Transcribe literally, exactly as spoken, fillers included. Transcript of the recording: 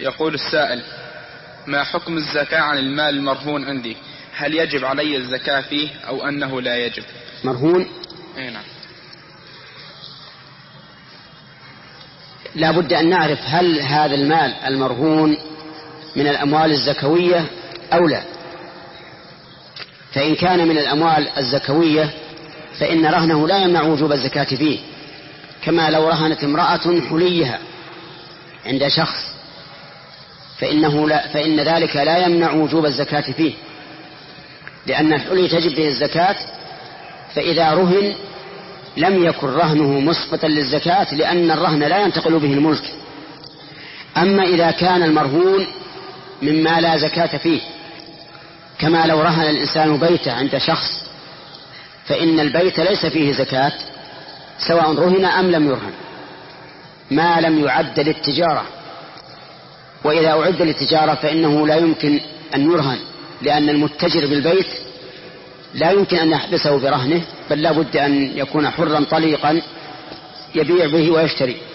يقول السائل: ما حكم الزكاة عن المال المرهون عندي؟ هل يجب علي الزكاة فيه أو أنه لا يجب؟ مرهون؟ أي نعم. لا بد أن نعرف هل هذا المال المرهون من الأموال الزكوية أو لا. فإن كان من الأموال الزكوية فإن رهنه لا يمنع وجوب الزكاة فيه، كما لو رهنت امرأة حليها عند شخص فإنه لا فإن ذلك لا يمنع وجوب الزكاة فيه، لأن الحلي تجب به الزكاة. فإذا رهن لم يكن رهنه مسقطا للزكاة، لأن الرهن لا ينتقل به الملك. أما إذا كان المرهون مما لا زكاة فيه، كما لو رهن الإنسان بيته عند شخص، فإن البيت ليس فيه زكاة سواء رهن أم لم يرهن، ما لم يعد للتجارة. وإذا أعد للتجارة فإنه لا يمكن أن يرهن، لأن المتجر بالبيت لا يمكن أن يحبسه برهنه، بل لا بد أن يكون حرا طليقا يبيع به ويشتري.